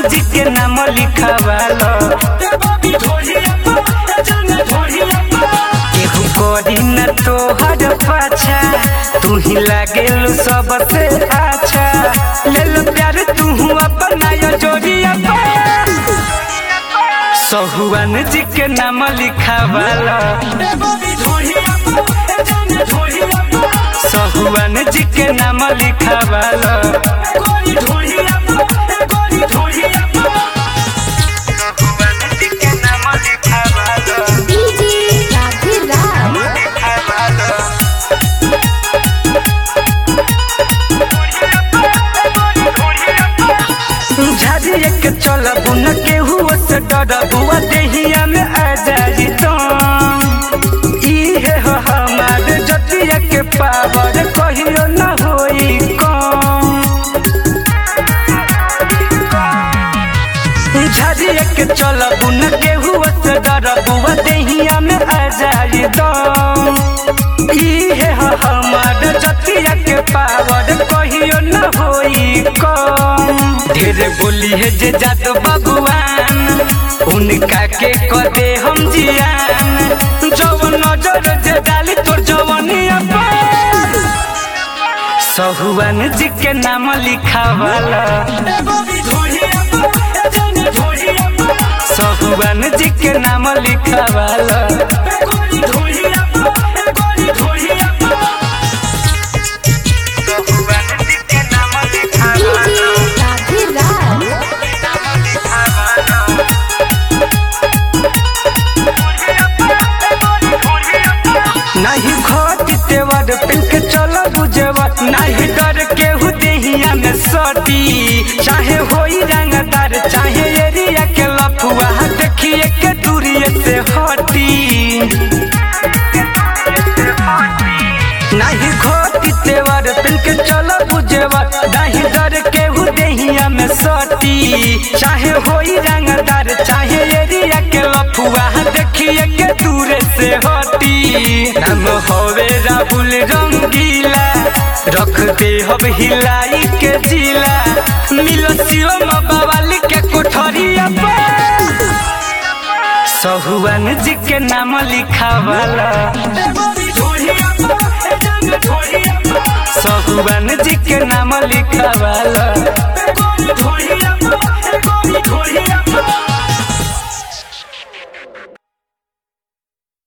जी के नाम लिखवालो केहू करी न तोहर पाछा तू ही लागेलू सबसे अच्छा ले लो प्यार तू अपना जोड़िया सहुआन जी के नाम लिखवालो सहुआन जी के नाम लिखवालो चलबू न केहू से डरबुआ देहिया में आ जाई तुम इहे हो हमार जतिया के पावर कहियो न होई कम झरिया के चलबू न केहू से डरबुआ देहिया में आ जाई तुम इहे हो हमार जतिया के पावर कहियो न होई कम ढेर बोली है जे जादू भगवान उनका के कदे हम जियान जवन नजर जे डाली तोर जवनिया पर सहुआन जी के नाम लिखवाला सहुआन जी के नाम लिखवाला नहीं घोटी तेवर पिंक चलो बुझेवा नहीं डर केहू देहिया में सटी चाहे होई रंगदार चाहे एरिया के लफुआ देखिए के दूरिये से हटी नहीं घोटी तेवर पिंक चलो बुझेवा नहीं डर केहू देहिया में सटी चाहे होई रंगदार चाहे एरिया के लफुआ देखिए के दूर से हटी हम होवे राहुल रंगीला रख दे हब हिलाई के जिला मिलो शिवम बवाली के कोठरिया पर सहुआन जी के नाम लिखवाला सहुआन जी के नाम लिखवाला।